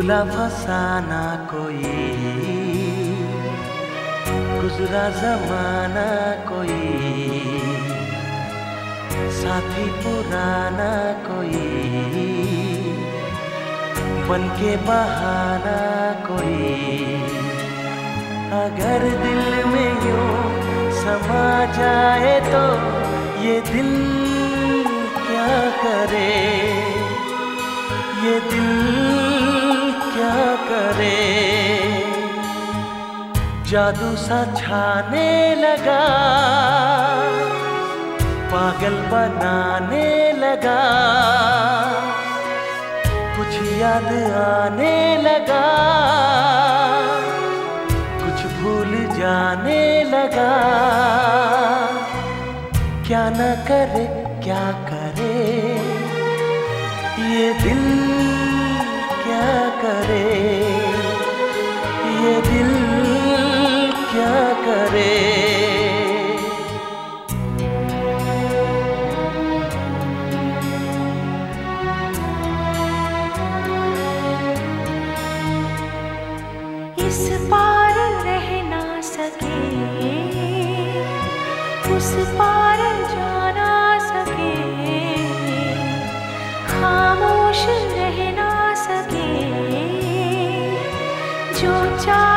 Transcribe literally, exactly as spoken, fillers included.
भूला फसाना कोई, गुजरा जमाना कोई, साथी पुराना कोई, बनके बहाना कोई। अगर दिल में यूं समा जाए तो ये दिल क्या करे, ये दिल क्या करे। जादू सा छाने लगा, पागल बनाने लगा, कुछ याद आने लगा, कुछ भूल जाने लगा। क्या न करे क्या करे ये दिल क्या करे, ये दिल क्या करे। इस पार रह ना सके, उस पार जा ना सके, खामोश रह ना सके, जो चाह